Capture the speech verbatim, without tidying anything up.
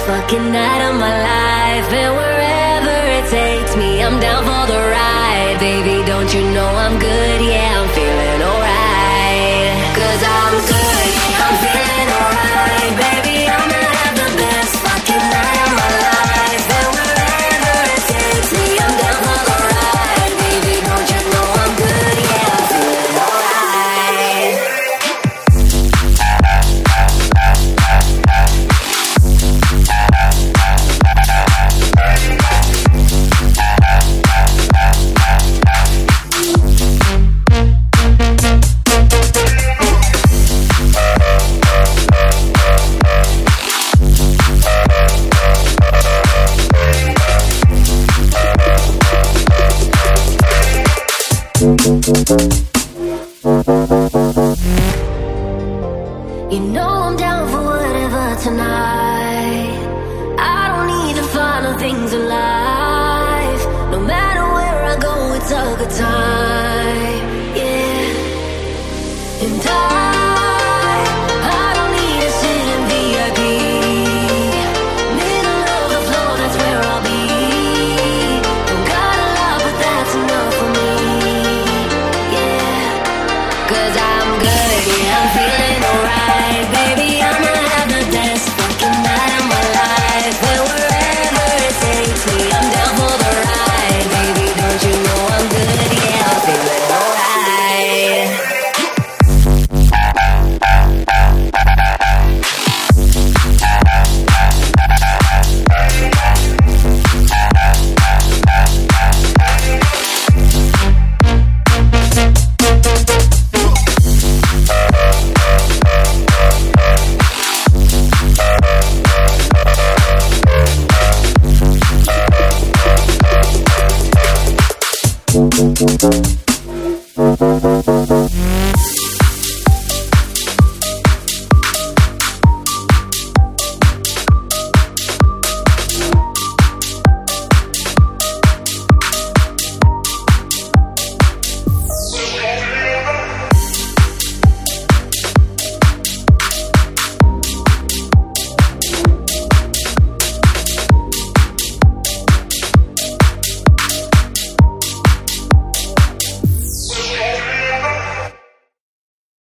fucking night of my life. And wherever it takes me, I'm down for the ride. Baby, don't you know I'm good? Yeah, I'm feeling alright. Cause I'm good, I'm feeling alright. Baby, I'ma have the best fucking night of my life. And wherever it takes me, I'm down for the ride. Baby, don't you know I'm good? Yeah, I'm feeling alright. You know I'm down for whatever tonight. I don't need the final things in life. No matter where I go, it's a good time.